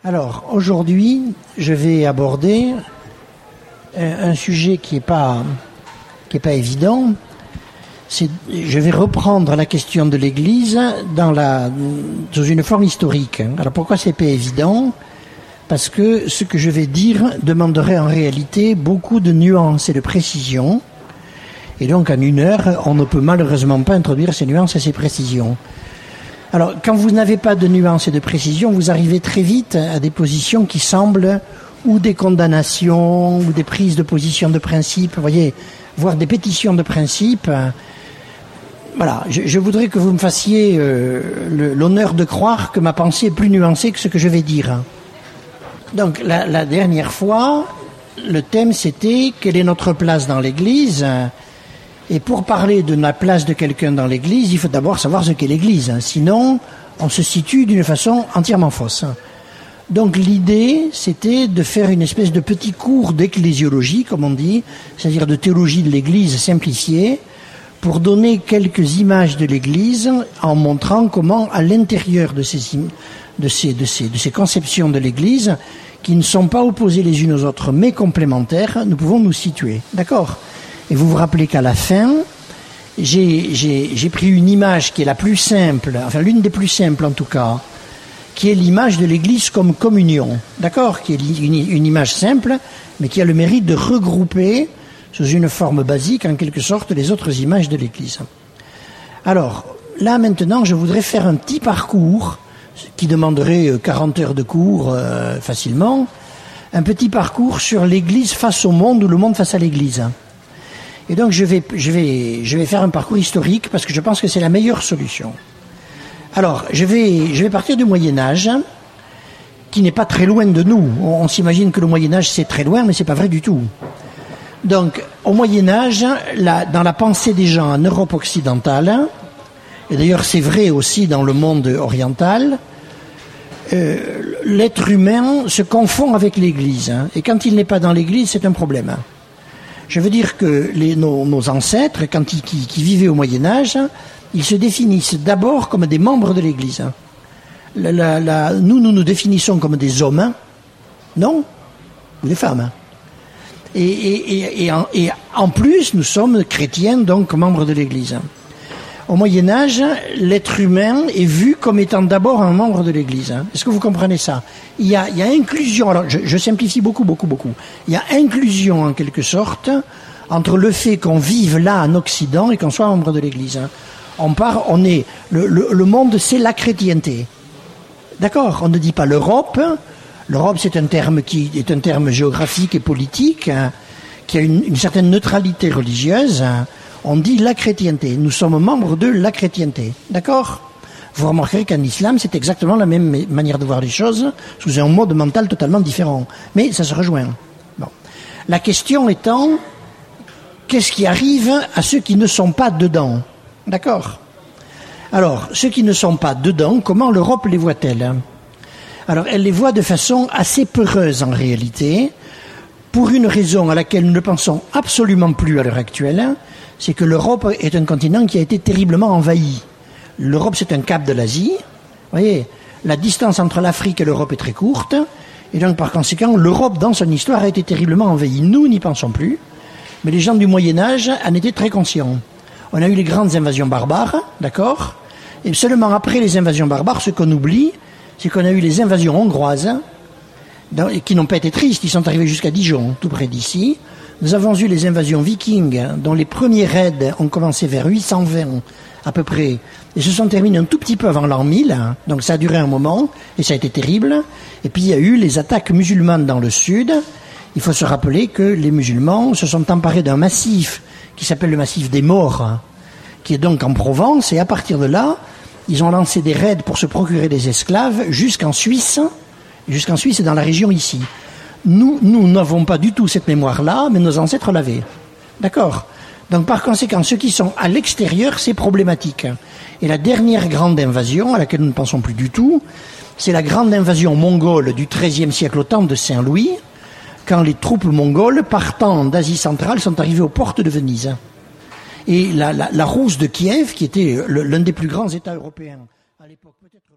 Alors, aujourd'hui, je vais aborder un sujet qui est pas évident. Je vais reprendre la question de l'Église dans une forme historique. Alors, pourquoi c'est pas évident? Parce que ce que je vais dire demanderait en réalité beaucoup de nuances et de précisions. Et donc, en 1 heure, on ne peut malheureusement pas introduire ces nuances et ces précisions. Alors, quand vous n'avez pas de nuances et de précisions, vous arrivez très vite à des positions qui semblent ou des condamnations, ou des prises de position de principe, vous voyez, voire des pétitions de principe. Voilà, je voudrais que vous me fassiez l'honneur de croire que ma pensée est plus nuancée que ce que je vais dire. Donc, la dernière fois, le thème c'était « Quelle est notre place dans l'Église ?» Et pour parler de la place de quelqu'un dans l'Église, il faut d'abord savoir ce qu'est l'Église. Sinon, on se situe d'une façon entièrement fausse. Donc l'idée, c'était de faire une espèce de petit cours d'ecclésiologie, comme on dit, c'est-à-dire de théologie de l'Église simplifiée, pour donner quelques images de l'Église en montrant comment, à l'intérieur de ces conceptions de l'Église, qui ne sont pas opposées les unes aux autres, mais complémentaires, nous pouvons nous situer. D'accord ? Et vous vous rappelez qu'à la fin, j'ai pris une image qui est la plus simple, enfin l'une des plus simples en tout cas, qui est l'image de l'Église comme communion, d'accord, qui est une image simple, mais qui a le mérite de regrouper sous une forme basique, en quelque sorte, les autres images de l'Église. Alors, là maintenant, je voudrais faire un petit parcours, qui demanderait 40 heures de cours facilement, un petit parcours sur l'Église face au monde ou le monde face à l'Église. Et donc je vais faire un parcours historique parce que je pense que c'est la meilleure solution. Alors, je vais partir du Moyen-Âge, qui n'est pas très loin de nous. On s'imagine que le Moyen-Âge c'est très loin, mais c'est pas vrai du tout. Donc, au Moyen-Âge, dans la pensée des gens en Europe occidentale, et d'ailleurs c'est vrai aussi dans le monde oriental, l'être humain se confond avec l'Église. Et quand il n'est pas dans l'Église, c'est un problème. Je veux dire que nos ancêtres, qui vivaient au Moyen-Âge, ils se définissent d'abord comme des membres de l'Église. Nous nous définissons comme des hommes, non? Ou des femmes. Et en plus, nous sommes chrétiens, donc membres de l'Église. Au Moyen-Âge, l'être humain est vu comme étant d'abord un membre de l'Église. Est-ce que vous comprenez ça? Il y a inclusion, alors je simplifie beaucoup. Il y a inclusion en quelque sorte entre le fait qu'on vive là en Occident et qu'on soit membre de l'Église. Le monde, c'est la chrétienté. D'accord? On ne dit pas l'Europe. L'Europe, c'est un terme qui est un terme géographique et politique, qui a une certaine neutralité religieuse. On dit la chrétienté. Nous sommes membres de la chrétienté. D'accord? Vous remarquerez qu'en islam, c'est exactement la même manière de voir les choses, sous un mode mental totalement différent. Mais ça se rejoint. Bon. La question étant, qu'est-ce qui arrive à ceux qui ne sont pas dedans? D'accord? Alors, ceux qui ne sont pas dedans, comment l'Europe les voit-elle? Alors, elle les voit de façon assez peureuse en réalité, pour une raison à laquelle nous ne pensons absolument plus à l'heure actuelle, c'est que l'Europe est un continent qui a été terriblement envahi. L'Europe, c'est un cap de l'Asie. Vous voyez, la distance entre l'Afrique et l'Europe est très courte. Et donc, par conséquent, l'Europe, dans son histoire, a été terriblement envahie. Nous n'y pensons plus. Mais les gens du Moyen-Âge en étaient très conscients. On a eu les grandes invasions barbares, d'accord? Et seulement après les invasions barbares, ce qu'on oublie, c'est qu'on a eu les invasions hongroises, qui n'ont pas été tristes. Ils sont arrivés jusqu'à Dijon, tout près d'ici. Nous avons eu les invasions vikings, dont les premiers raids ont commencé vers 820 à peu près, et se sont terminés un tout petit peu avant l'an 1000, donc ça a duré un moment, et ça a été terrible. Et puis il y a eu les attaques musulmanes dans le sud. Il faut se rappeler que les musulmans se sont emparés d'un massif qui s'appelle le massif des Maures, qui est donc en Provence, et à partir de là, ils ont lancé des raids pour se procurer des esclaves jusqu'en Suisse et dans la région ici. Nous n'avons pas du tout cette mémoire-là, mais nos ancêtres l'avaient. D'accord? Donc par conséquent, ceux qui sont à l'extérieur, c'est problématique. Et la dernière grande invasion, à laquelle nous ne pensons plus du tout, c'est la grande invasion mongole du XIIIe siècle au temps de Saint-Louis, quand les troupes mongoles, partant d'Asie centrale, sont arrivées aux portes de Venise. Et la Rousse de Kiev, qui était l'un des plus grands États européens à l'époque, peut-être